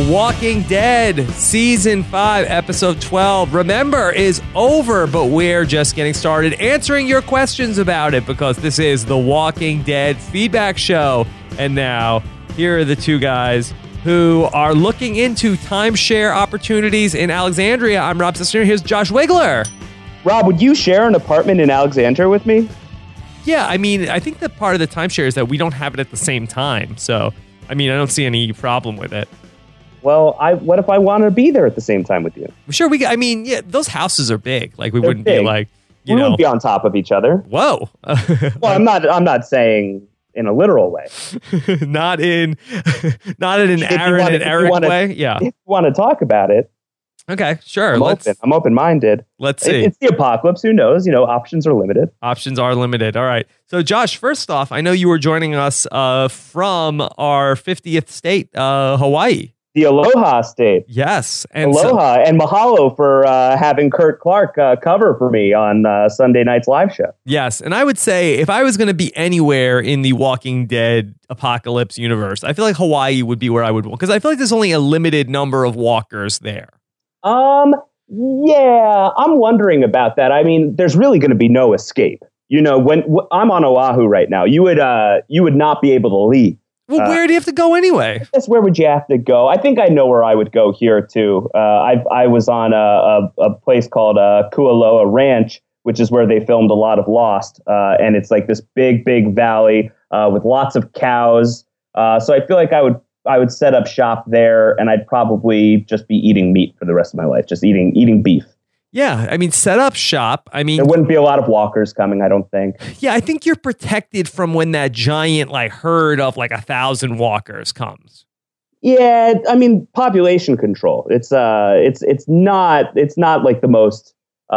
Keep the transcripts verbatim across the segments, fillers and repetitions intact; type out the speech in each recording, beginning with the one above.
Walking Dead Season five, Episode twelve. Remember, is over, but we're just getting started answering your questions about it because this is the Walking Dead Feedback Show. And now, here are the two guys who are looking into timeshare opportunities in Alexandria. I'm Rob Cesternino. Here's Josh Wigler. Rob, would you share an apartment in Alexandria with me? Yeah, I mean, I think that part of the timeshare is that we don't have it at the same time. So, I mean, I don't see any problem with it. Well, I what if I want to be there at the same time with you? Sure, we. I mean, yeah, those houses are big. Like we They're wouldn't big. be like, you we know, wouldn't be on top of each other. Whoa. Well, I'm not. I'm not saying in a literal way. not in, not in an If you Aaron wanna- and if you Eric wanna- way. Yeah. If you want to talk about it, Okay. Sure. I'm let's open. I'm open-minded. let's It- see. it's the apocalypse. Who knows? You know, options are limited. Options are limited. All right. So, Josh, first off, I know you were joining us uh, from our fiftieth state, uh, Hawaii. The Aloha State. Yes. And so- Aloha and mahalo for uh, having Kurt Clark uh, cover for me on uh, Sunday night's live show. Yes, and I would say if I was going to be anywhere in the Walking Dead apocalypse universe, I feel like Hawaii would be where I would walk because I feel like there's only a limited number of walkers there. Um, yeah, I'm wondering about that. I mean, there's really going to be no escape. You know, when w- I'm on Oahu right now, you would uh, you would not be able to leave. Well, Uh, where do you have to go anyway? Guess where would you have to go? I think I know where I would go here too. Uh, I I was on a, a, a place called uh, Kualoa Ranch, which is where they filmed a lot of Lost, uh, and it's like this big, big valley uh, with lots of cows. Uh, so I feel like I would I would set up shop there, and I'd probably just be eating meat for the rest of my life, just eating eating beef. Yeah, I mean, set up shop. I mean, There wouldn't be a lot of walkers coming, I don't think. yeah, I think you're protected from when that giant like herd of like a thousand walkers comes. Yeah, I mean population control. It's uh, it's it's not it's not like the most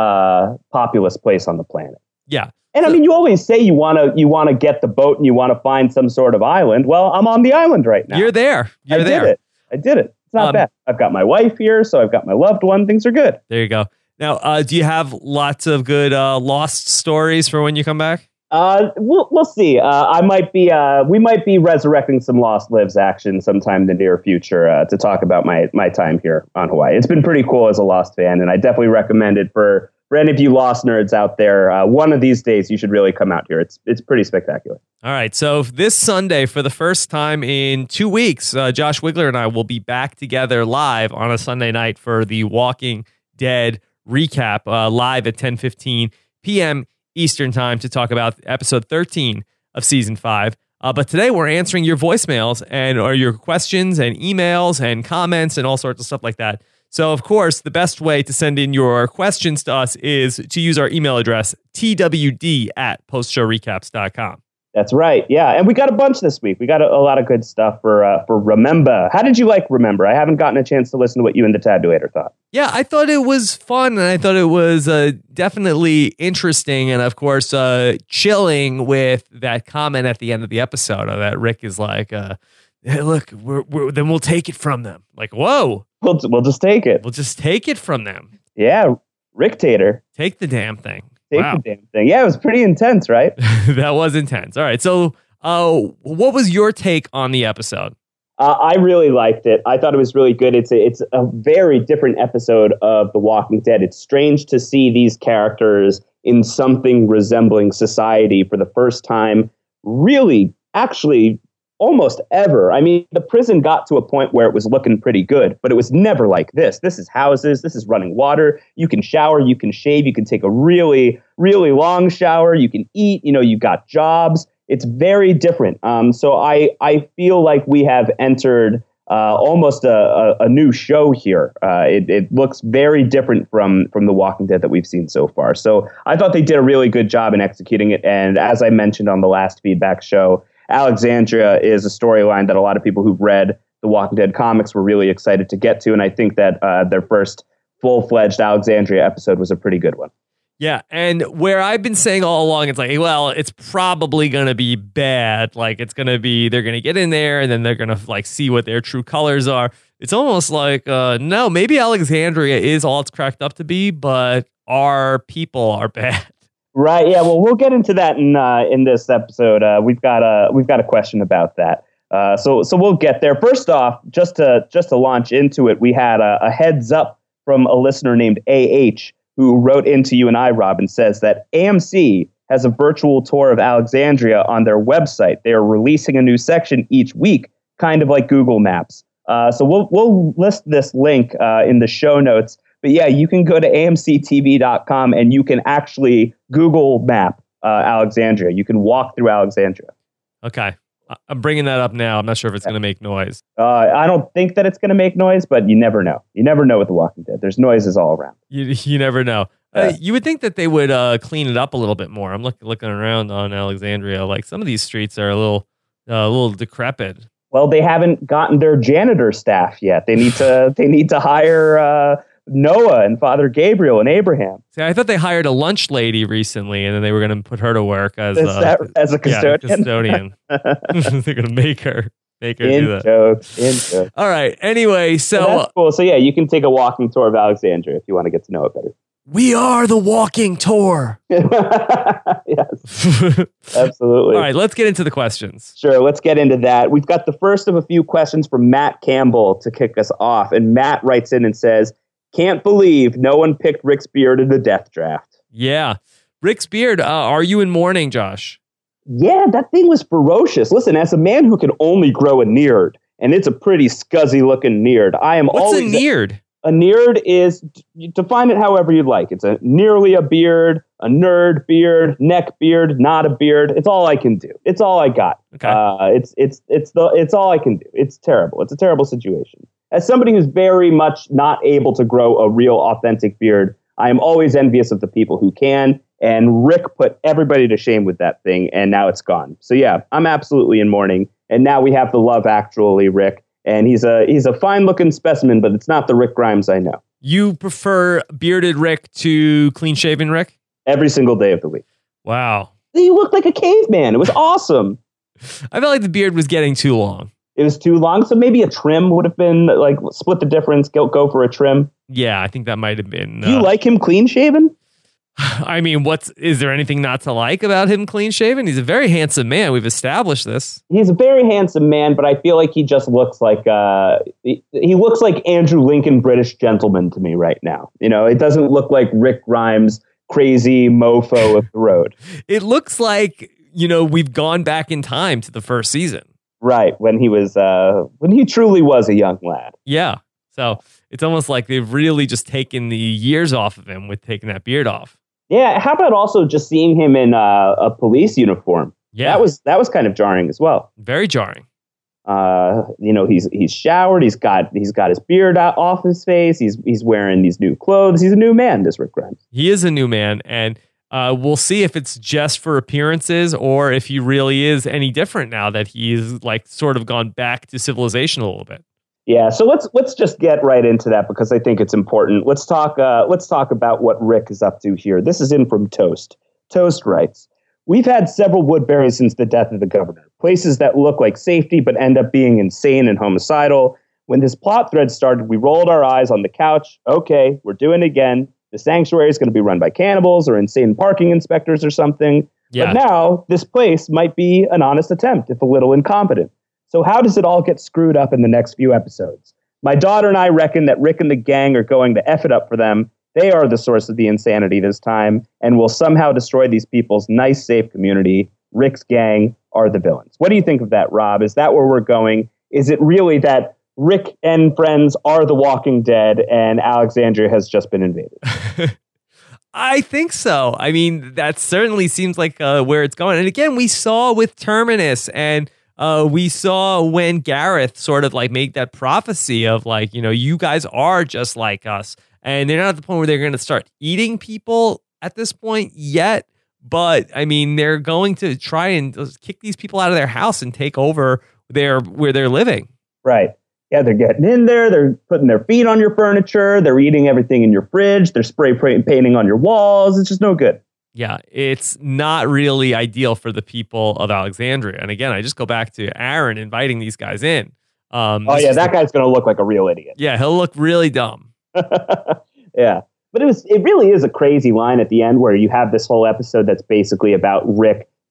uh populous place on the planet. Yeah. And I mean, you always say you want to you want to get the boat and you want to find some sort of island. Well, I'm on the island right now. You're there. You're I there. did it. I did it. It's not Um, bad. I've got my wife here, so I've got my loved one. Things are good. There you go. Now, uh, do you have lots of good uh, Lost stories for when you come back? Uh, we'll we'll see. Uh, I might be. Uh, we might be resurrecting some Lost Lives action sometime in the near future uh, to talk about my my time here on Hawaii. It's been pretty cool as a Lost fan, and I definitely recommend it for. For any of you Lost nerds out there, uh, one of these days you should really come out here. It's it's pretty spectacular. All right. So this Sunday, for the first time in two weeks, uh, Josh Wigler and I will be back together live on a Sunday night for the Walking Dead recap, uh, live at ten fifteen p.m. Eastern Time to talk about episode thirteen of season five. Uh, but today we're answering your voicemails and or your questions and emails and comments and all sorts of stuff like that. So, of course, the best way to send in your questions to us is to use our email address, T W D at post show recaps dot com. That's right. Yeah, and we got a bunch this week. We got a, a lot of good stuff for uh, for Remember. How did you like Remember? I haven't gotten a chance to listen to what you and the Tattooator thought. Yeah, I thought it was fun, and I thought it was uh, definitely interesting, and of course, uh, chilling with that comment at the end of the episode uh, that Rick is like, uh, hey, look, we're, we're, then we'll take it from them. Like, whoa. We'll we'll just take it. We'll just take it from them. Yeah, Rick Tater. Take the damn thing. Take Wow. the damn thing. Yeah, it was pretty intense, right? That was intense. All right. So, uh, what was your take on the episode? Uh, I really liked it. I thought it was really good. It's a, it's a very different episode of The Walking Dead. It's strange to see these characters in something resembling society for the first time, really, actually, almost ever. I mean, the prison got to a point where it was looking pretty good, but it was never like this. This is houses. This is running water. You can shower. You can shave. You can take a really, really long shower. You can eat. You know, you've got jobs. It's very different. Um, so I, I feel like we have entered uh, almost a, a, a new show here. Uh, it, it looks very different from, from The Walking Dead that we've seen so far. So I thought they did a really good job in executing it. And as I mentioned on the last feedback show, Alexandria is a storyline that a lot of people who've read the Walking Dead comics were really excited to get to. And I think that uh, their first full-fledged Alexandria episode was a pretty good one. Yeah, and where I've been saying all along, it's like, well, it's probably going to be bad. Like, it's going to be, they're going to get in there, and then they're going to, like, see what their true colors are. It's almost like, uh, no, maybe Alexandria is all it's cracked up to be, but our people are bad. Right. Yeah. Well, we'll get into that in uh, in this episode. Uh, we've got a we've got a question about that. Uh, so so we'll get there. First off, just to just to launch into it, we had a, a heads up from a listener named A H who wrote into you and I, Rob, and says that A M C has a virtual tour of Alexandria on their website. They are releasing a new section each week, kind of like Google Maps. Uh, so we'll we'll list this link uh, in the show notes. But yeah, you can go to A M C T V dot com and you can actually Google map uh, Alexandria. You can walk through Alexandria. Okay. I'm bringing that up now. I'm not sure if it's going to make noise. Uh, I don't think that it's going to make noise, but you never know. You never know with The Walking Dead. There's noises all around. You you never know. Yeah. Uh, you would think that they would uh, clean it up a little bit more. I'm look, looking around on Alexandria. Like some of these streets are a little uh, a little decrepit. Well, they haven't gotten their janitor staff yet. They need to they need to hire uh, Noah and Father Gabriel and Abraham. See, I thought they hired a lunch lady recently, and then they were going to put her to work as Is uh, that, as a custodian. Yeah, custodian. They're going to make her make her in do that. Jokes, in jokes. All right. Anyway, so, so that's cool. So yeah, you can take a walking tour of Alexandria if you want to get to know it better. We are the walking tour. Yes, absolutely. All right, let's get into the questions. Sure, let's get into that. We've got the first of a few questions from Matt Campbell to kick us off. And Matt writes in and says, can't believe no one picked Rick's beard in the death draft. Yeah. Rick's beard, uh, are you in mourning, Josh? Yeah, that thing was ferocious. Listen, as a man who can only grow a neard, and it's a pretty scuzzy looking neard, I am What's always... a neard? A neard is, define it however you'd like. It's a nearly a beard, a nerd beard, neck beard, not a beard. It's all I can do. It's all I got. Okay. Uh, it's it's it's the it's all I can do. It's terrible. It's a terrible situation. As somebody who's very much not able to grow a real authentic beard, I am always envious of the people who can. And Rick put everybody to shame with that thing, and now it's gone. So yeah, I'm absolutely in mourning. And now we have the Love Actually Rick. And he's a he's a fine-looking specimen, but it's not the Rick Grimes I know. You prefer bearded Rick to clean-shaven Rick? Every single day of the week. Wow. He looked like a caveman. It was awesome. I felt like the beard was getting too long. It was too long, so maybe a trim would have been, like, split the difference, go, go for a trim. Yeah, I think that might have been... Do you uh, like him clean-shaven? I mean, what's is there anything not to like about him clean-shaven? He's a very handsome man. We've established this. He's a very handsome man, but I feel like he just looks like uh, he, he looks like Andrew Lincoln, British gentleman to me right now. You know, it doesn't look like Rick Grimes, crazy mofo of the road. It looks like, you know, we've gone back in time to the first season. Right, when he was uh, when he truly was a young lad. Yeah. So it's almost like they've really just taken the years off of him with taking that beard off. Yeah, how about also just seeing him in uh, a police uniform? Yeah, that was that was kind of jarring as well. Very jarring. Uh, you know, he's he's showered. He's got he's got his beard out, off his face. He's he's wearing these new clothes. He's a new man, this Rick Grimes. He is a new man, and uh, we'll see if it's just for appearances or if he really is any different now that he's like sort of gone back to civilization a little bit. Yeah, so let's let's just get right into that because I think it's important. Let's talk uh, let's talk about what Rick is up to here. This is in from Toast. Toast writes, we've had several Woodbury since the death of the governor. Places that look like safety but end up being insane and homicidal. When this plot thread started, we rolled our eyes on the couch. Okay, we're doing it again. The sanctuary is going to be run by cannibals or insane parking inspectors or something. Yeah. But now this place might be an honest attempt, if a little incompetent. So how does it all get screwed up in the next few episodes? My daughter and I reckon that Rick and the gang are going to F it up for them. They are the source of the insanity this time and will somehow destroy these people's nice, safe community. Rick's gang are the villains. What do you think of that, Rob? Is that where we're going? Is it really that Rick and friends are the Walking Dead and Alexandria has just been invaded? I think so. I mean, that certainly seems like uh, where it's going. And again, we saw with Terminus and Uh, we saw when Gareth sort of like make that prophecy of like, you know, you guys are just like us. And they're not at the point where they're going to start eating people at this point yet. But I mean, they're going to try and kick these people out of their house and take over their where they're living. Right. Yeah, they're getting in there. They're putting their feet on your furniture. They're eating everything in your fridge. They're spray painting on your walls. It's just no good. Yeah, it's not really ideal for the people of Alexandria. And again, I just go back to Aaron inviting these guys in. Um, oh, yeah, that guy's going to look like a real idiot. Yeah, he'll look really dumb. Yeah, but it was it really is a crazy line at the end where you have this whole episode that's basically about Rick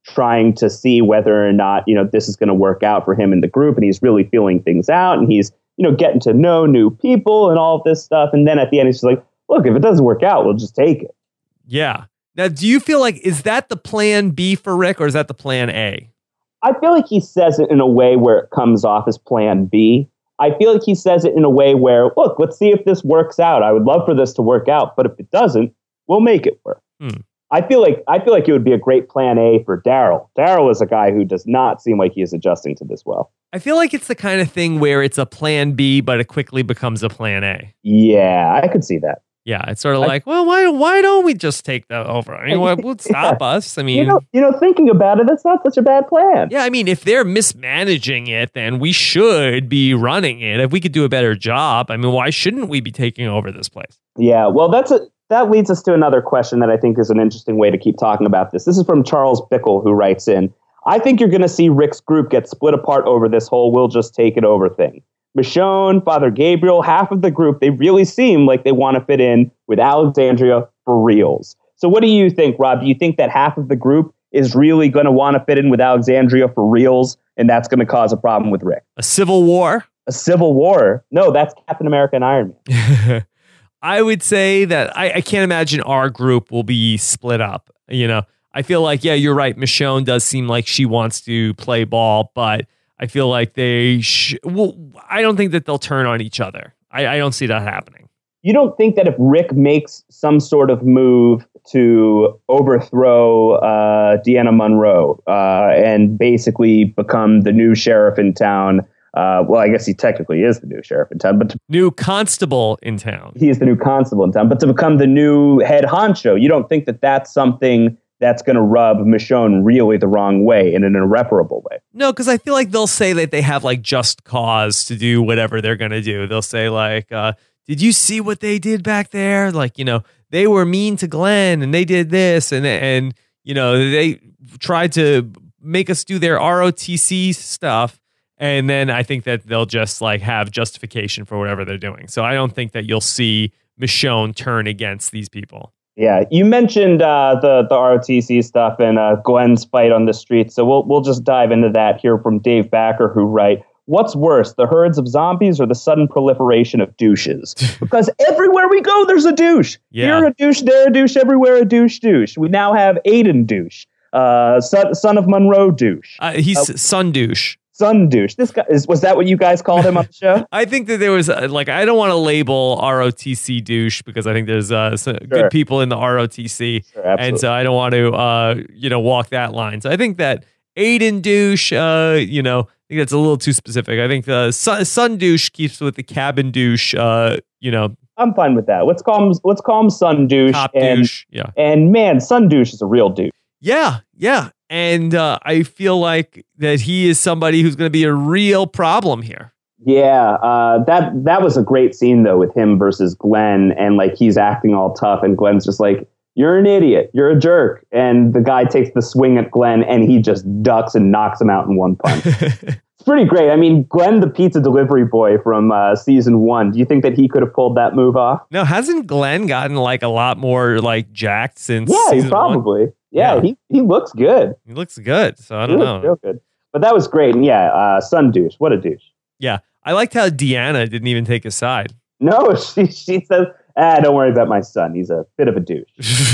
trying to see whether or not, you know, this is going to work out for him in the group. And he's really feeling things out, and he's, you know, getting to know new people and all of this stuff. And then at the end, he's just like, look, if it doesn't work out, we'll just take it. Yeah. Now, do you feel like, is that the plan B for Rick, or is that the plan A? I feel like he says it in a way where it comes off as plan B. I feel like he says it in a way where, look, let's see if this works out. I would love for this to work out, but if it doesn't, we'll make it work. Hmm. I feel like I feel like it would be a great plan A for Daryl. Daryl is a guy who does not seem like he is adjusting to this well. I feel like it's the kind of thing where it's a plan B, but it quickly becomes a plan A. Yeah, I could see that. Yeah, it's sort of I, like, well, why why don't we just take that over? I mean, what would stop yeah. us? I mean, you know, you know, thinking about it, that's not such a bad plan. Yeah, I mean, if they're mismanaging it, then we should be running it. If we could do a better job, I mean, why shouldn't we be taking over this place? Yeah, well, that's a that leads us to another question that I think is an interesting way to keep talking about this. This is from Charles Bickle, who writes in, I think you're going to see Rick's group get split apart over this whole we'll just take it over thing. Michonne, Father Gabriel, half of the group, they really seem like they want to fit in with Alexandria for reals. So what do you think, Rob? Do you think that half of the group is really going to want to fit in with Alexandria for reals, and that's going to cause a problem with Rick? A civil war? A civil war? No, that's Captain America and Iron Man. I would say that I, I can't imagine our group will be split up. You know, I feel like, yeah, you're right. Michonne does seem like she wants to play ball, but I feel like they sh- well, I don't think that they'll turn on each other. I, I don't see that happening. You don't think that if Rick makes some sort of move to overthrow uh, Deanna Monroe uh, and basically become the new sheriff in town, Uh, well, I guess he technically is the new sheriff in town, but to, new constable in town. He is the new constable in town, but to become the new head honcho, you don't think that that's something that's going to rub Michonne really the wrong way in an irreparable way? No, because I feel like they'll say that they have like just cause to do whatever they're going to do. They'll say like, uh, "Did you see what they did back there? Like, you know, they were mean to Glenn, and they did this, and and you know, they tried to make us do their R O T C stuff." And then I think that they'll just like have justification for whatever they're doing. So I don't think that you'll see Michonne turn against these people. Yeah, you mentioned uh, the the R O T C stuff and uh, Glenn's fight on the street. So we'll we'll just dive into that here from Dave Backer, who writes, "What's worse, the herds of zombies or the sudden proliferation of douches? Because everywhere we go, there's a douche. Yeah. Here a douche, there a douche, everywhere a douche, douche. We now have Aiden douche, uh, son, son of Monroe douche. Uh, he's uh, son douche. Sun douche. This guy is. Was that what you guys called him on the show? I think that there was uh, like I don't want to label R O T C douche because I think there's uh, some Sure. good people in the R O T C, Sure, and so I don't want to uh, you know walk that line. So I think that Aiden douche, uh, you know, I think that's a little too specific. I think the sun, sun douche keeps with the cabin douche. Uh, you know, I'm fine with that. Let's call him. Let's call him sun douche. top and, douche. Yeah, And man, sun douche is a real douche. yeah, yeah. And uh, I feel like that he is somebody who's going to be a real problem here. Yeah, uh, that that was a great scene though with him versus Glenn, and like he's acting all tough, and Glenn's just like, "You're an idiot, you're a jerk," and the guy takes the swing at Glenn, and he just ducks and knocks him out in one punch. It's pretty great. I mean, Glenn, the pizza delivery boy from uh, season one. Do you think that he could have pulled that move off? No, hasn't Glenn gotten like a lot more like jacked since? Yeah, season probably. One? Yeah, Yeah. he he looks good. He looks good, so I He don't looks know. real good. But that was great, and yeah, uh, sun douche. What a douche. Yeah, I liked how Deanna didn't even take his side. No, she she says, "Ah, don't worry about my son. He's a bit of a douche."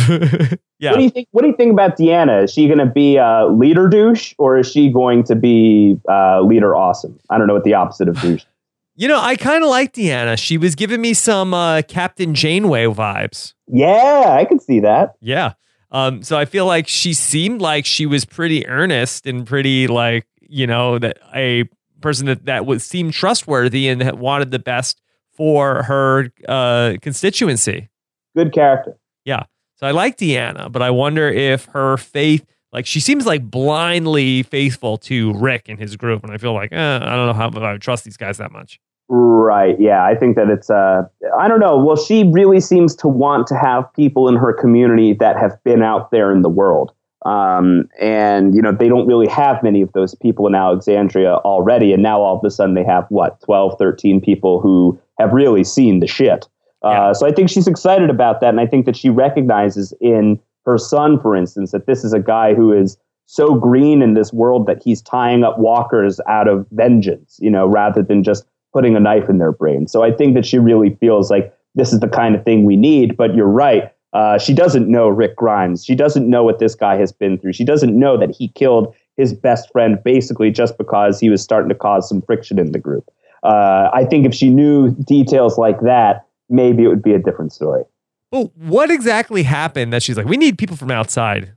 Yeah. What do you think? What do you think about Deanna? Is she going to be a leader douche, or is she going to be uh, leader awesome? I don't know what the opposite of douche. You know, I kind of like Deanna. She was giving me some uh, Captain Janeway vibes. Yeah, I can see that. Yeah. Um, so I feel like she seemed like she was pretty earnest and pretty like, you know, that a person that, that would seem trustworthy and that wanted the best for her uh, constituency. Good character. Yeah. So I like Deanna, but I wonder if her faith, like she seems like blindly faithful to Rick and his group. And I feel like, eh, I don't know how I would trust these guys that much. Right. Yeah, I think that it's, uh, I don't know. Well, she really seems to want to have people in her community that have been out there in the world. Um, and, you know, they don't really have many of those people in Alexandria already. And now all of a sudden they have, what, twelve, thirteen people who have really seen the shit. Uh, Yeah. So I think she's excited about that. And I think that she recognizes in her son, for instance, that this is a guy who is so green in this world that he's tying up walkers out of vengeance, you know, rather than just putting a knife in their brain. So I think that she really feels like this is the kind of thing we need. But you're right. Uh, she doesn't know Rick Grimes. She doesn't know what this guy has been through. She doesn't know that he killed his best friend basically just because he was starting to cause some friction in the group. Uh, I think if she knew details like that, maybe it would be a different story. Well, what exactly happened that she's like, we need people from outside?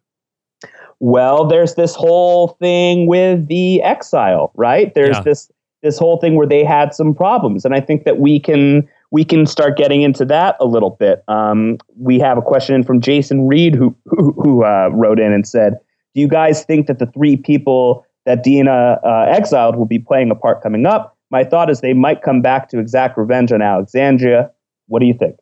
Well, there's this whole thing with the exile, right? There's yeah. this this whole thing where they had some problems. And I think that we can we can start getting into that a little bit. Um, we have a question in from Jason Reed, who who, who uh, wrote in and said, do you guys think that the three people that Deanna uh, exiled will be playing a part coming up? My thought is they might come back to exact revenge on Alexandria. What do you think?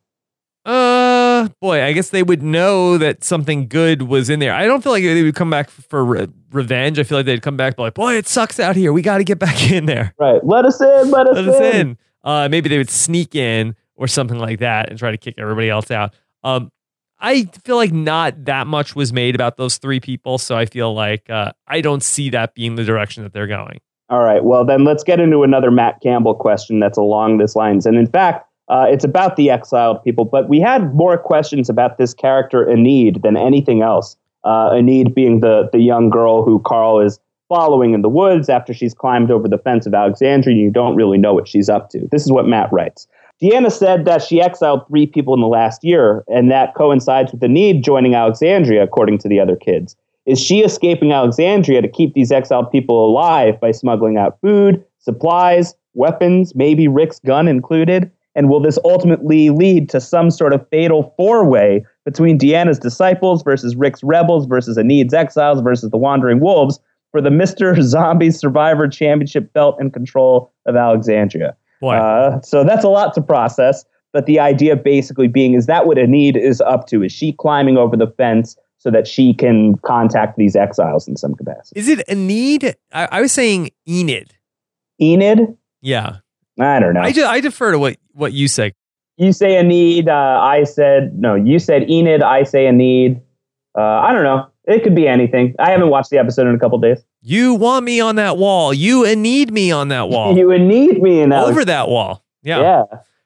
Uh, boy, I guess they would know that something good was in there. I don't feel like they would come back for re- revenge. I feel like they'd come back like, boy, it sucks out here. We got to get back in there. Right. Let us in. Let us let in. us in. Uh, maybe they would sneak in or something like that and try to kick everybody else out. Um, I feel like not that much was made about those three people. So I feel like uh, I don't see that being the direction that they're going. All right. Well, then let's get into another Matt Campbell question that's along this lines. And in fact, Uh, it's about the exiled people, but we had more questions about this character, Enid, than anything else. Uh, Enid being the, the young girl who Carl is following in the woods after she's climbed over the fence of Alexandria, and you don't really know what she's up to. This is what Matt writes. Deanna said that she exiled three people in the last year, and that coincides with Enid joining Alexandria, according to the other kids. Is she escaping Alexandria to keep these exiled people alive by smuggling out food, supplies, weapons, maybe Rick's gun included? And will this ultimately lead to some sort of fatal four-way between Deanna's disciples versus Rick's rebels versus Enid's exiles versus the Wandering Wolves for the Mister Zombie Survivor Championship belt and control of Alexandria? Boy. Uh, so that's a lot to process. But the idea basically being, is that what Enid is up to? Is she climbing over the fence so that she can contact these exiles in some capacity? Is it Enid? I, I was saying Enid. Enid? Yeah. I don't know. I, de- I defer to what, what you say. You say Enid. Uh, I said, no, you said Enid. I say Enid. Uh, I don't know. It could be anything. I haven't watched the episode in a couple days. You want me on that wall. You need me on that wall. You need me in that Over that wall. Yeah. Yeah.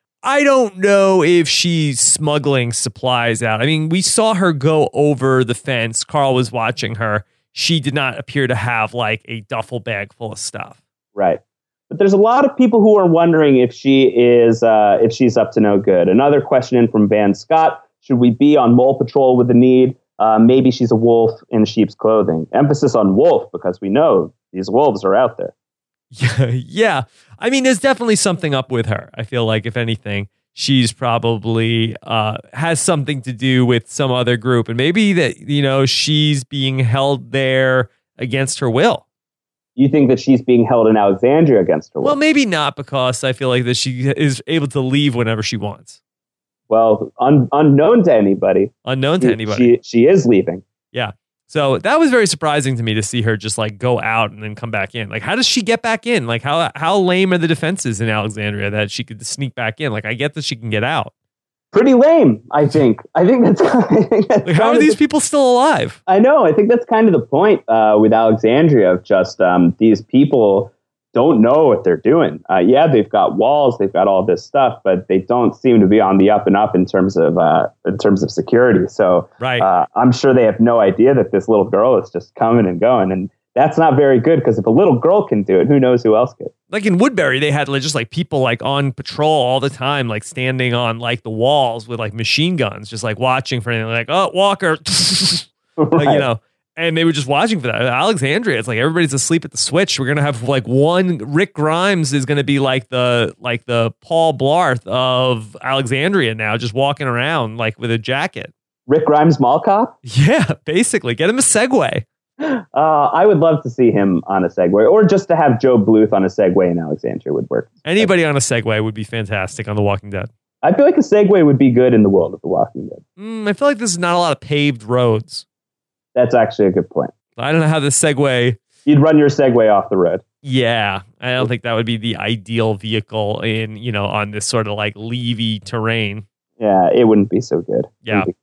I don't know if she's smuggling supplies out. I mean, we saw her go over the fence. Carl was watching her. She did not appear to have like a duffel bag full of stuff. Right. But there's a lot of people who are wondering if she is uh, if she's up to no good. Another question in from Van Scott. Should we be on mole patrol with Enid? Uh, maybe she's a wolf in sheep's clothing. Emphasis on wolf because we know these wolves are out there. Yeah, yeah. I mean, there's definitely something up with her. I feel like, if anything, she's probably uh, has something to do with some other group. And maybe that, you know, she's being held there against her will. You think that she's being held in Alexandria against her will? Well, maybe not, because I feel like that she is able to leave whenever she wants. Well, un- unknown to anybody. Unknown to she, anybody. She, she is leaving. Yeah. So that was very surprising to me to see her just like go out and then come back in. Like, how does she get back in? Like, how how lame are the defenses in Alexandria that she could sneak back in? Like, I get that she can get out. Pretty lame, I think. I think that's, I think that's like, how are these the, people still alive? I know. I think that's kind of the point uh, with Alexandria of just um, these people don't know what they're doing. Uh, yeah, they've got walls, they've got all this stuff, but they don't seem to be on the up and up in terms of uh, in terms of security. So right. uh, I'm sure they have no idea that this little girl is just coming and going, and that's not very good, because if a little girl can do it, who knows who else could? Like in Woodbury, they had like, just like people like on patrol all the time, like standing on like the walls with like machine guns, just like watching for anything. Like, oh, Walker, right. like, you know, and they were just watching for that. Alexandria, it's like everybody's asleep at the switch. We're gonna have like one Rick Grimes is gonna be like the like the Paul Blarth of Alexandria now, just walking around like with a jacket. Rick Grimes mall cop? Yeah, basically, get him a Segway. Uh, I would love to see him on a Segway, or just to have Joe Bluth on a Segway in Alexandria would work. Anybody on a Segway would be fantastic on The Walking Dead. I feel like a Segway would be good in the world of The Walking Dead. Mm, I feel like there's not a lot of paved roads. That's actually a good point. I don't know how the Segway... You'd run your Segway off the road. Yeah, I don't think that would be the ideal vehicle in, you know, on this sort of like Levy terrain. Yeah, it wouldn't be so good. Yeah.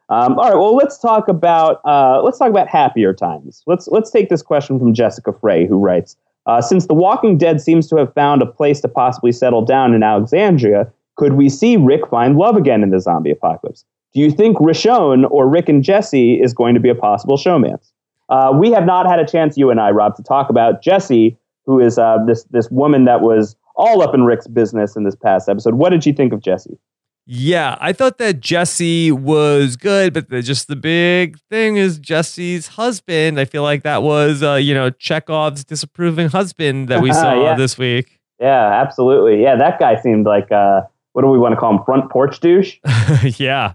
Um, all right, well, let's talk about uh, let's talk about happier times. Let's let's take this question from Jessica Frey, who writes: uh, Since The Walking Dead seems to have found a place to possibly settle down in Alexandria, could we see Rick find love again in the zombie apocalypse? Do you think Rishon or Rick and Jesse is going to be a possible showmance? Uh, we have not had a chance, you and I, Rob, to talk about Jesse, who is uh, this this woman that was all up in Rick's business in this past episode. What did you think of Jesse? Yeah, I thought that Jesse was good, but the, just the big thing is Jesse's husband. I feel like that was, uh, you know, Chekhov's disapproving husband that we saw yeah. this week. Yeah, absolutely. Yeah, that guy seemed like, uh, what do we want to call him, front porch douche? yeah.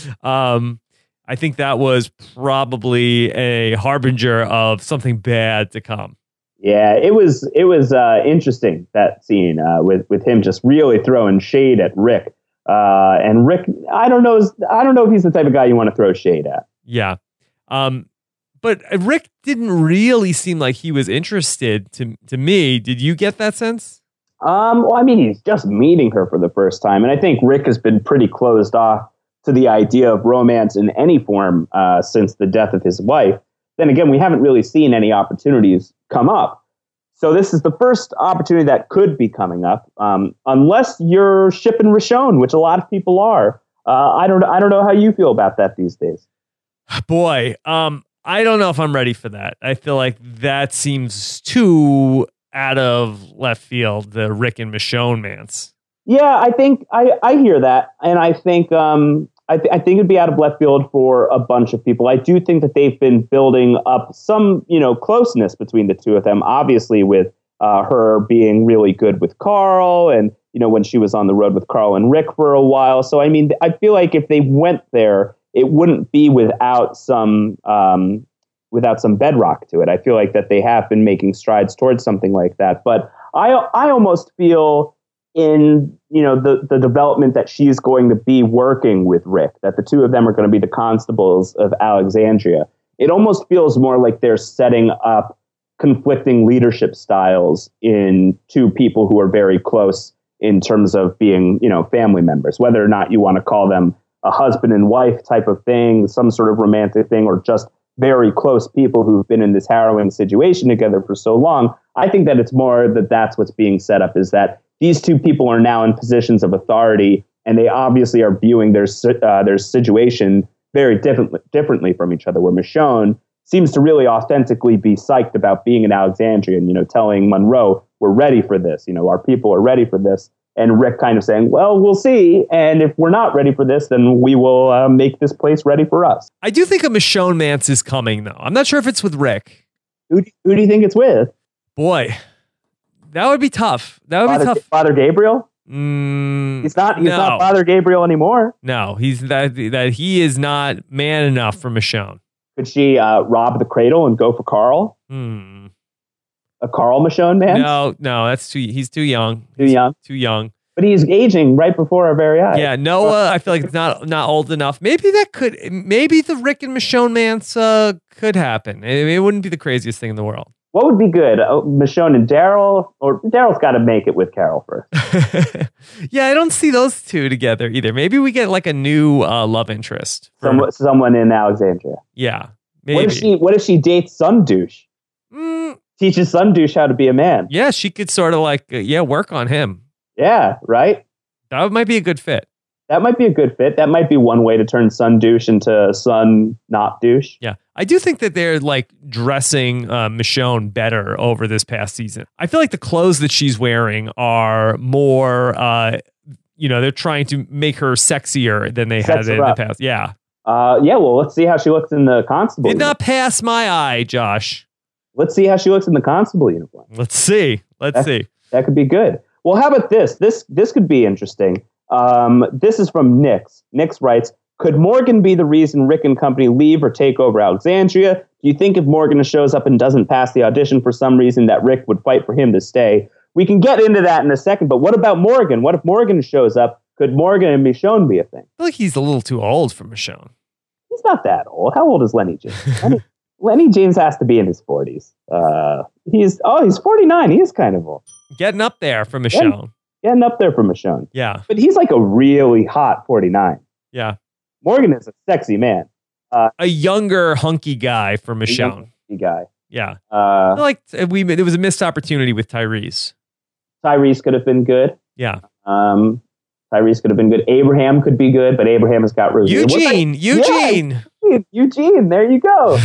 Um, I think that was probably a harbinger of something bad to come. Yeah, it was it was uh, interesting, that scene uh, with, with him just really throwing shade at Rick. Uh, and Rick, I don't know, I don't know if he's the type of guy you want to throw shade at. Yeah. Um, but Rick didn't really seem like he was interested to to me. Did you get that sense? Um, well, I mean, he's just meeting her for the first time. And I think Rick has been pretty closed off to the idea of romance in any form uh, since the death of his wife. Then again, we haven't really seen any opportunities come up. So this is the first opportunity that could be coming up, um, unless you're shipping Rishon, which a lot of people are. Uh, I don't, I don't know how you feel about that these days. Boy, um, I don't know if I'm ready for that. I feel like that seems too out of left field, the Rick and Michonne mance. Yeah, I think I, I hear that, and I think um, I, th- I think it'd be out of left field for a bunch of people. I do think that they've been building up some, you know, closeness between the two of them. Obviously, with uh, her being really good with Carl, and you know when she was on the road with Carl and Rick for a while. So I mean, I feel like if they went there, it wouldn't be without some um, without some bedrock to it. I feel like that they have been making strides towards something like that. But I I almost feel in, you know, the, the development that she's going to be working with Rick, that the two of them are going to be the constables of Alexandria. It almost feels more like they're setting up conflicting leadership styles in two people who are very close in terms of being, you know, family members, whether or not you want to call them a husband and wife type of thing, some sort of romantic thing, or just very close people who've been in this harrowing situation together for so long. I think that it's more that that's what's being set up, is that these two people are now in positions of authority, and they obviously are viewing their uh, their situation very differently differently from each other. Where Michonne seems to really authentically be psyched about being in Alexandria, and you know, telling Monroe, "We're ready for this. You know, our people are ready for this." And Rick kind of saying, "Well, we'll see. And if we're not ready for this, then we will uh, make this place ready for us." I do think a Michonne mance is coming, though. I'm not sure if it's with Rick. Who do, who do you think it's with? Boy. That would be tough. That would Father, be tough. Father Gabriel? Mm, he's not. He's no. not Father Gabriel anymore. No, he's that. That he is not man enough for Michonne. Could she uh, rob the cradle and go for Carl? Hmm. A Carl Michonne man? No, no, that's too. He's too young. Too he's young. Too young. But he's aging right before our very eyes. Yeah, Noah. I feel like it's not not old enough. Maybe that could. Maybe the Rick and Michonne mance uh, could happen. It, it wouldn't be the craziest thing in the world. What would be good? Uh, Michonne and Daryl, or Daryl's got to make it with Carol first. Yeah, I don't see those two together either. Maybe we get like a new uh, love interest. For, Some, someone in Alexandria. Yeah, maybe. What if she? What if she dates Sundouche? Mm, Teaches Sundouche how to be a man. yeah, she could sort of like uh, yeah work on him. Yeah, right. That might be a good fit. That might be a good fit. That might be one way to turn Sundouche into Sun not douche. Yeah. I do think that they're like dressing uh, Michonne better over this past season. I feel like the clothes that she's wearing are more, uh, you know, they're trying to make her sexier than they Sex had in her the up. past. Yeah. Uh, yeah, well, let's see how she looks in the constable. Did uniform. not pass my eye, Josh. Let's see how she looks in the constable uniform. Let's see. Let's That- see. That could be good. Well, how about this? This this could be interesting. Um, this is from Nix. Nix writes, could Morgan be the reason Rick and company leave or take over Alexandria? Do you think if Morgan shows up and doesn't pass the audition for some reason that Rick would fight for him to stay? We can get into that in a second, but what about Morgan? What if Morgan shows up? Could Morgan and Michonne be a thing? I feel like he's a little too old for Michonne. He's not that old. How old is Lenny James? Lenny, Lenny James has to be in his forties. Uh, he's oh, he's forty-nine. He is kind of old. Getting up there for Michonne. Getting up there for Michonne. Yeah. But he's like a really hot forty-nine. Yeah. Morgan is a sexy man. Uh, a younger, hunky guy for Michonne. Hunky guy. Yeah. Uh, like we, there was a missed opportunity with Tyrese. Tyrese could have been good. Yeah. Um, Tyrese could have been good. Abraham could be good, but Abraham has got Rosie. Eugene. Like, Eugene. Yeah, Eugene. There you go.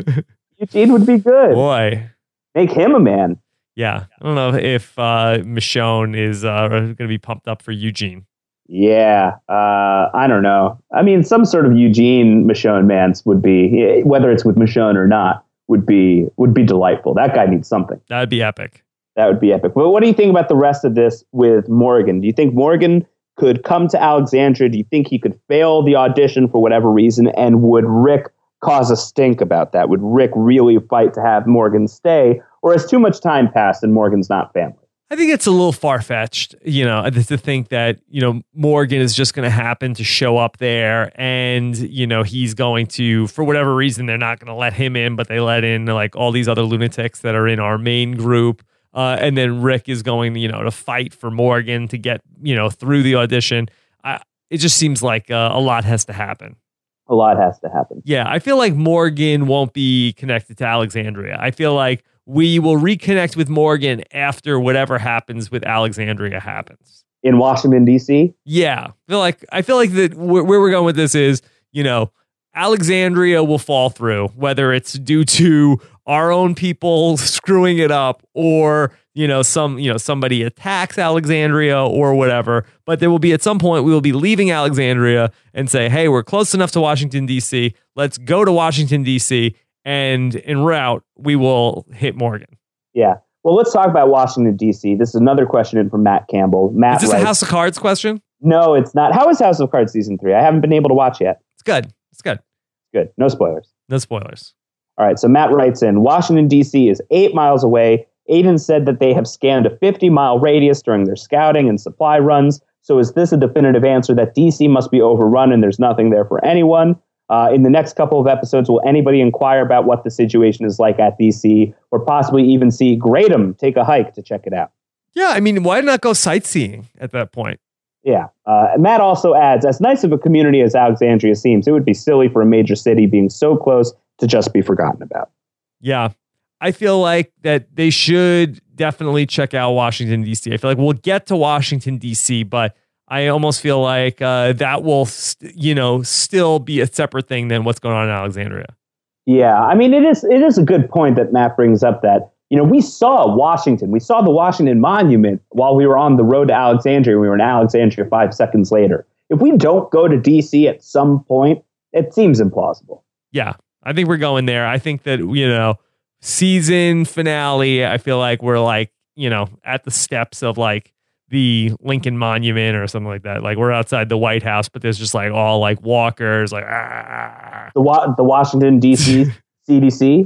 Eugene would be good. Boy. Make him a man. Yeah. I don't know if uh, Michonne is uh, going to be pumped up for Eugene. Yeah. Uh, I don't know. I mean, some sort of Eugene Michonne Mance would be, whether it's with Michonne or not, would be would be delightful. That guy needs something. That'd be epic. That would be epic. Well, what do you think about the rest of this with Morgan? Do you think Morgan could come to Alexandria? Do you think he could fail the audition for whatever reason? And would Rick cause a stink about that? Would Rick really fight to have Morgan stay? Or has too much time passed and Morgan's not family? I think it's a little far-fetched, you know, to think that, you know, Morgan is just going to happen to show up there and, you know, he's going to, for whatever reason, they're not going to let him in, but they let in like all these other lunatics that are in our main group. Uh, and then Rick is going, you know, to fight for Morgan to get, you know, through the audition. I, it just seems like uh, a lot has to happen. A lot has to happen. Yeah, I feel like Morgan won't be connected to Alexandria. I feel like we will reconnect with Morgan after whatever happens with Alexandria happens. In Washington, D C? Yeah. I feel like, I feel like that where we're going with this is, you know, Alexandria will fall through, whether it's due to our own people screwing it up or, you know, some, you know, somebody attacks Alexandria or whatever. But there will be at some point we will be leaving Alexandria and say, hey, we're close enough to Washington, D C. Let's go to Washington, D C. And en route, we will hit Morgan. Yeah. Well, let's talk about Washington, D C. This is another question in from Matt Campbell. Matt is this writes, a House of Cards question? No, it's not. How is House of Cards season three? I haven't been able to watch yet. It's good. It's good. Good. No spoilers. No spoilers. All right. So Matt writes in, Washington, D C is eight miles away. Aiden said that they have scanned a fifty mile radius during their scouting and supply runs. So is this a definitive answer that D C must be overrun and there's nothing there for anyone? Uh, in the next couple of episodes, will anybody inquire about what the situation is like at D C or possibly even see Greatham take a hike to check it out? Yeah, I mean, why not go sightseeing at that point? Yeah. Uh, Matt also adds, as nice of a community as Alexandria seems, it would be silly for a major city being so close to just be forgotten about. Yeah. I feel like that they should definitely check out Washington, D C. I feel like we'll get to Washington, D C, but I almost feel like uh, that will, st- you know, still be a separate thing than what's going on in Alexandria. Yeah, I mean, it is it is a good point that Matt brings up that, you know, we saw Washington. We saw the Washington Monument while we were on the road to Alexandria. We were in Alexandria five seconds later. If we don't go to D C at some point, it seems implausible. Yeah, I think we're going there. I think that, you know, season finale, I feel like we're like, you know, at the steps of like the Lincoln Monument or something like that. Like we're outside the White House, but there's just like all like walkers, like ah. The wa- the Washington D C C D C.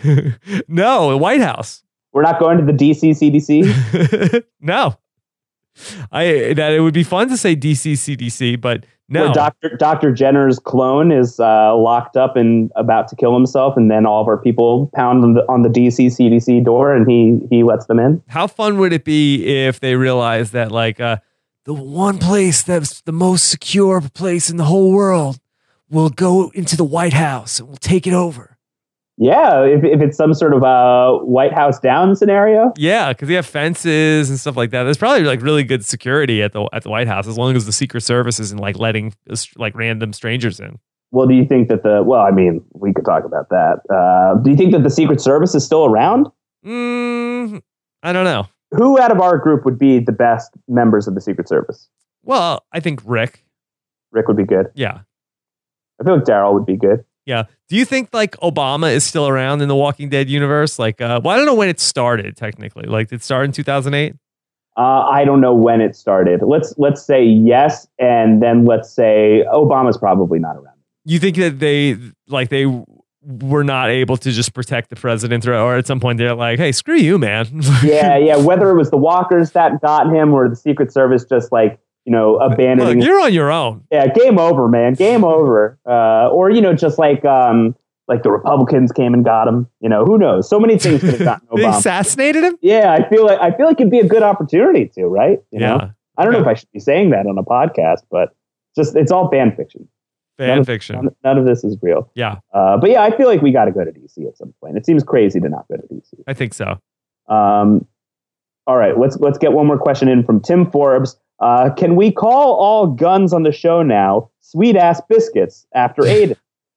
No, the White House. We're not going to the D C C D C. No, I that it would be fun to say D C C D C, but no. Where Doctor Doctor Jenner's clone is uh, locked up and about to kill himself, and then all of our people pound on the, on the D C C D C door, and he he lets them in. How fun would it be if they realized that, like, uh, the one place that's the most secure place in the whole world will go into the White House and we'll take it over? Yeah, if if it's some sort of a White House down scenario. Yeah, because they have fences and stuff like that. There's probably like really good security at the at the White House as long as the Secret Service isn't like letting like random strangers in. Well, do you think that the well, I mean, we could talk about that. Uh, do you think that the Secret Service is still around? Mm, I don't know. Who out of our group would be the best members of the Secret Service? Well, I think Rick. Rick would be good. Yeah. I feel like Daryl would be good. Yeah. Do you think like Obama is still around in the Walking Dead universe? Like, uh, well, I don't know when it started technically. Like, did it start in two thousand eight? Uh, I don't know when it started. Let's let's say yes, and then let's say Obama's probably not around. You think that they like they were not able to just protect the president, or, or at some point they're like, "Hey, screw you, man." yeah, yeah. Whether it was the walkers that got him or the Secret Service just like, you know, abandoning. Look, you're on your own. Yeah, game over, man. Game over. Uh, or, you know, just like um, like the Republicans came and got him. You know, who knows? So many things could have gotten Obama. They assassinated him? Yeah, I feel like I feel like it'd be a good opportunity to, right? You yeah. know? I don't yeah. know if I should be saying that on a podcast, but just it's all fan fiction. Fan none of, fiction. None, none of this is real. Yeah. Uh, but yeah, I feel like we got to go to D C at some point. It seems crazy to not go to D C. I think so. Um, all right, let's let's get one more question in from Tim Forbes. Uh, can we call all guns on the show now sweet ass biscuits after Aiden?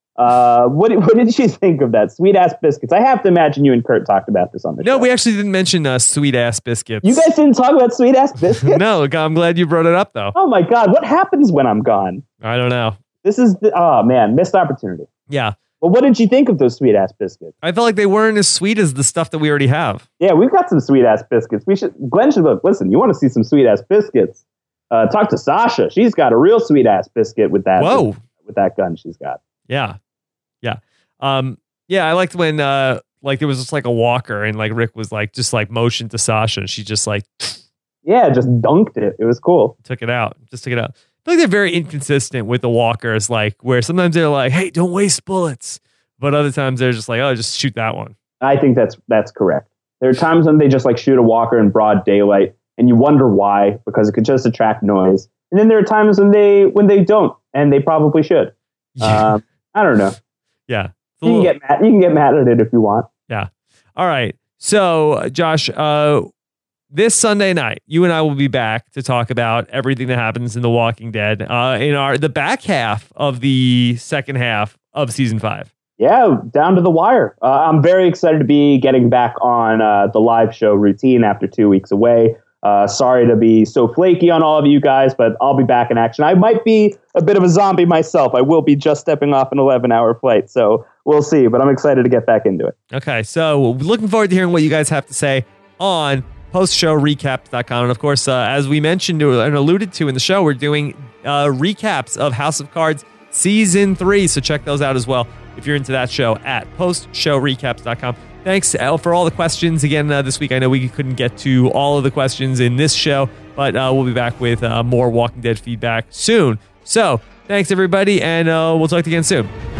Uh, what, what did you think of that? Sweet ass biscuits. I have to imagine you and Kurt talked about this on the no, show. No, we actually didn't mention uh, sweet ass biscuits. You guys didn't talk about sweet ass biscuits? No, I'm glad you brought it up, though. Oh my God, what happens when I'm gone? I don't know. This is, the, oh man, missed opportunity. Yeah. Well, what did you think of those sweet ass biscuits? I felt like they weren't as sweet as the stuff that we already have. Yeah, we've got some sweet ass biscuits. We should, Glenn should look, listen, you want to see some sweet ass biscuits? Uh, talk to Sasha. She's got a real sweet ass biscuit with that. Whoa. With, with that gun she's got. Yeah. Yeah. Um, yeah, I liked when uh like there was just like a walker and like Rick was like just like motioned to Sasha and she just like yeah, just dunked it. It was cool. Took it out. Just took it out. I feel like they're very inconsistent with the walkers, like where sometimes they're like, hey, don't waste bullets. But other times they're just like, oh, just shoot that one. I think that's that's correct. There are times when they just like shoot a walker in broad daylight and you wonder why, because it could just attract noise. And then there are times when they when they don't, and they probably should. Yeah. Um, I don't know. Yeah. You can get mad. You can get mad at it if you want. Yeah. All right. So, Josh, uh, this Sunday night, you and I will be back to talk about everything that happens in The Walking Dead uh, in our the back half of the second half of season five. Yeah, down to the wire. Uh, I'm very excited to be getting back on uh, the live show routine after two weeks away. Uh, sorry to be so flaky on all of you guys, but I'll be back in action. I might be a bit of a zombie myself. I will be just stepping off an eleven-hour flight, so we'll see. But I'm excited to get back into it. Okay, so looking forward to hearing what you guys have to say on post show recaps dot com. And of course, uh, as we mentioned and alluded to in the show, we're doing uh, recaps of House of Cards Season three, so check those out as well if you're into that show at post show recaps dot com. Thanks uh, for all the questions again uh, this week. I know we couldn't get to all of the questions in this show, but uh, we'll be back with uh, more Walking Dead feedback soon. So thanks, everybody, and uh, we'll talk to you again soon.